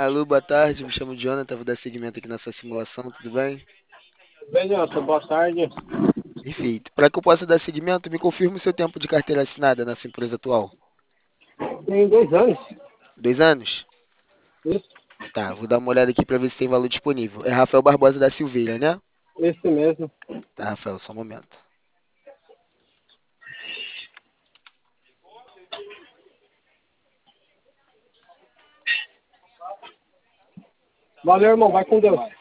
Alô, boa tarde. Me chamo Jonathan, vou dar seguimento aqui nessa simulação, tudo bem? Bem, Jota, boa tarde. Perfeito. Para que eu possa dar seguimento, me confirme o seu tempo de carteira assinada nessa empresa atual. Tem 2 anos. 2 anos? Isso, Tá, vou dar uma olhada aqui para ver se tem valor disponível. É Rafael Barbosa da Silveira, né? esse mesmo. Tá, Rafael, só um momento. Valeu, irmão. Vai com Deus.